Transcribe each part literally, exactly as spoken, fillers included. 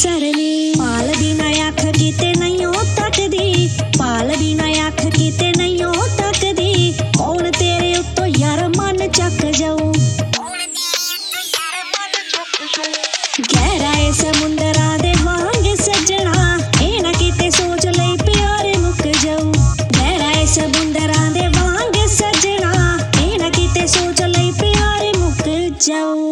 सरनी। पाल बिना अख किते नहीं हो तकदी, पाल बिना अख किते नहीं हो तकदी। कौन तेरे उत्तो यार मन चक जाऊं, गहरा ए समुंदरा दे वांग सजना। ए ना किते सोच लई प्यार मुक जाऊं, गहरा ए समुंदरा दे वांग सजना। ए ना किते सोच लई प्यार मुक जाऊं।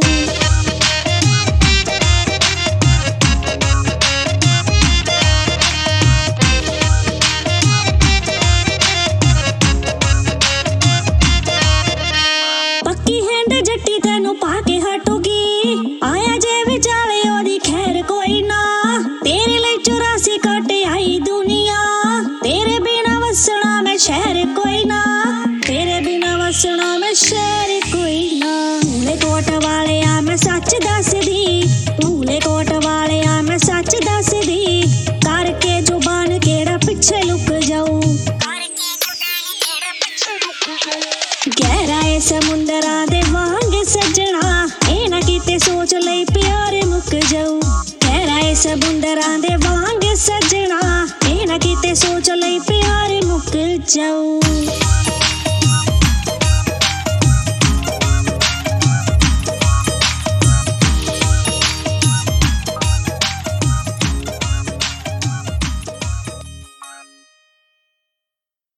पक्की हैंड जट्टी तेनू पाके हटूगी, आया जे विचाले ओदी खैर कोई ना। तेरे लिए चौरासी काटे आई दुनिया, तेरे बिना वसना मैं शहर कोई ना, तेरे बिना वसना मैं शहर कोई ना। भूले कोट वाले आ मैं सच दस दी, भूले कोट वाले आ मैं सच दस दी। करके जुबान केड़ा पिछे लुक जाऊं, गहरा ए समुंदरा